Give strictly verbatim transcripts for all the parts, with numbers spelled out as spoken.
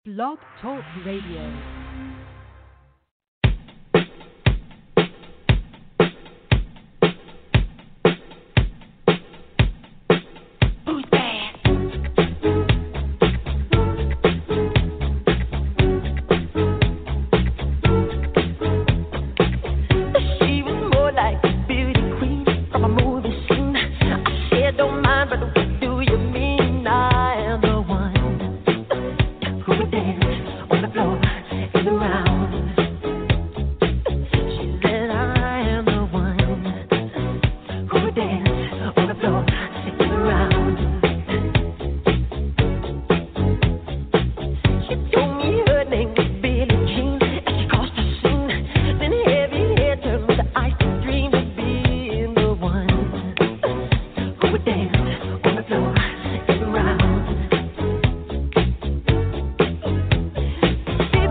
Blog Talk Radio. People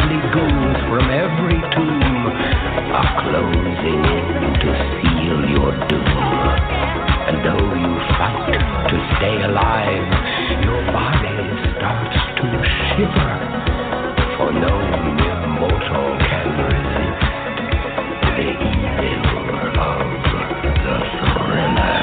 deadly ghouls from every tomb are closing in to seal your doom. And though you fight to stay alive, your body starts to shiver, for no mere mortal can resist the evil of the thriller.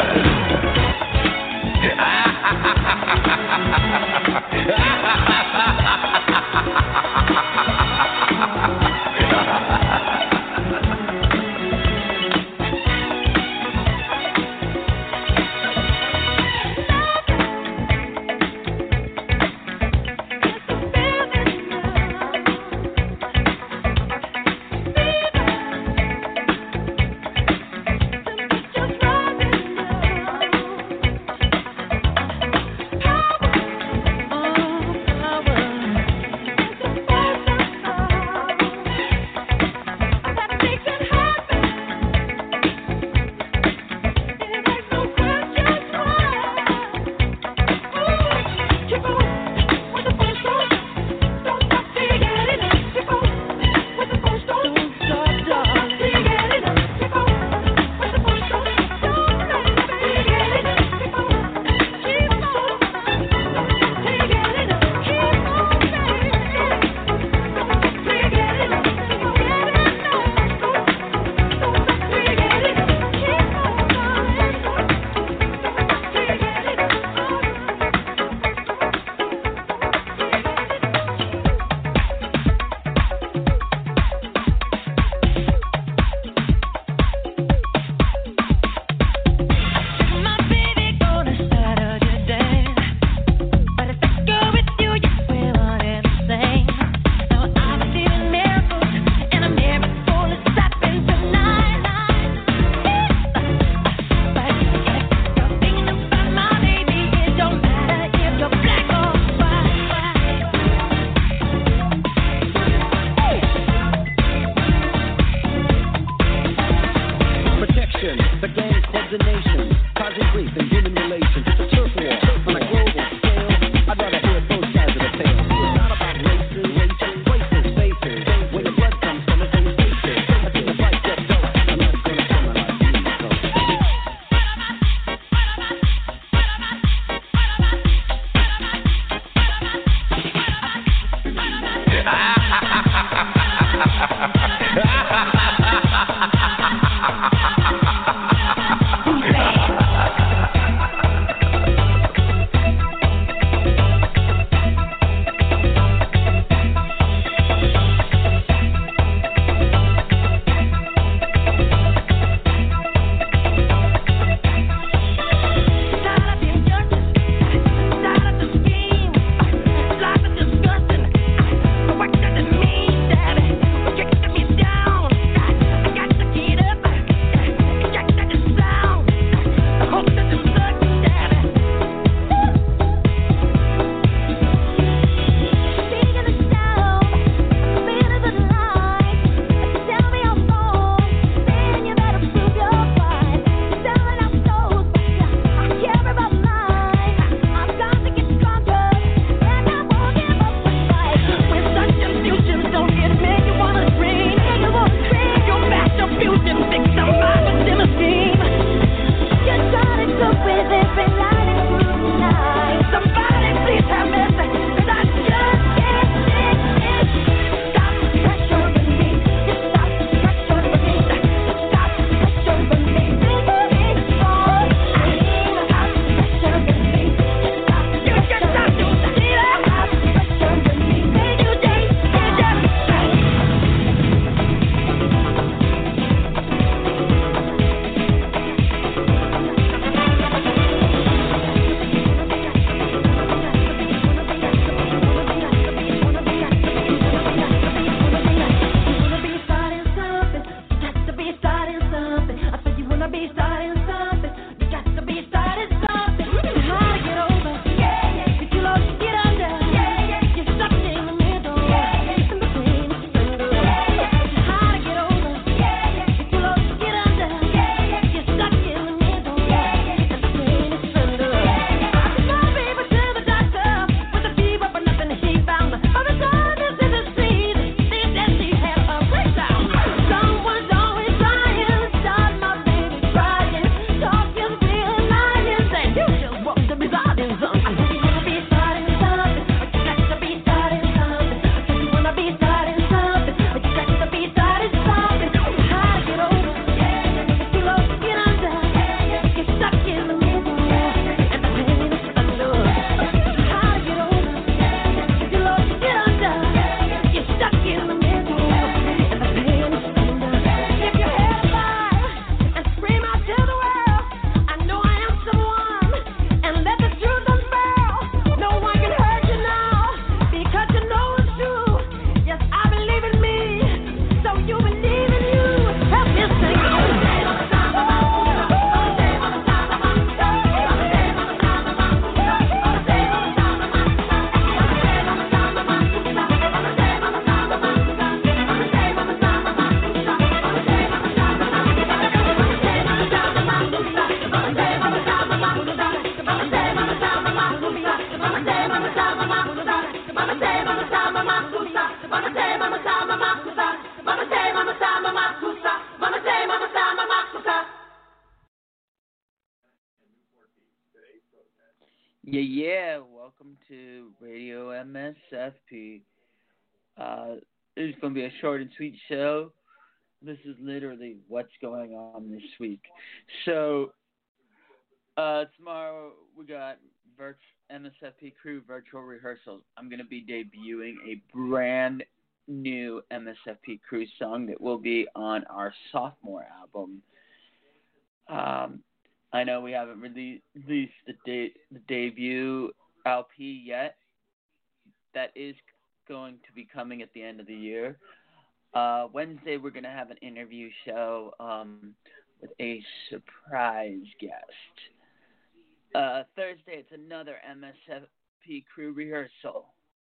welcome to Radio M S F P. Uh, this is going to be a short and sweet show. This is literally what's going on this week. So, uh, tomorrow we got Virt- M S F P Crew Virtual Rehearsals. I'm going to be debuting a brand new M S F P Crew song that will be on our sophomore album. Um, I know we haven't rele- released the, de- the debut L P yet. That is going to be coming at the end of the year. Uh, Wednesday, we're going to have an interview show um, with a surprise guest. Uh, Thursday, it's another M S F P Crew rehearsal.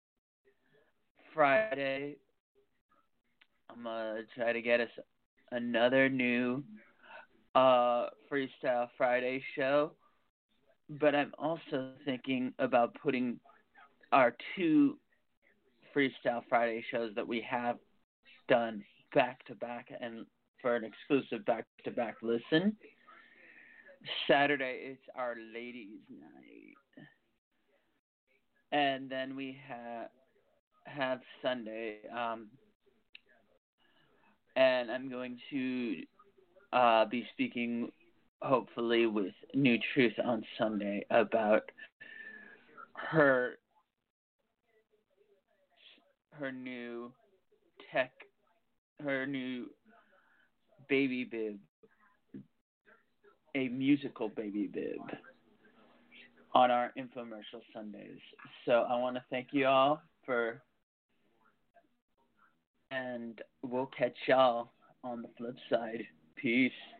Friday, I'm going to try to get us another new uh, Freestyle Friday show. But I'm also thinking about putting our two Freestyle Friday shows that we have done back to back and for an exclusive back to back listen. Saturday it's our ladies' night, and then we have have Sunday. Um, and I'm going to uh, be speaking, hopefully, with New Truth on Sunday about her her new tech, her new baby bib, a musical baby bib on our infomercial Sundays. So I want to thank you all for, and we'll catch y'all on the flip side. Peace.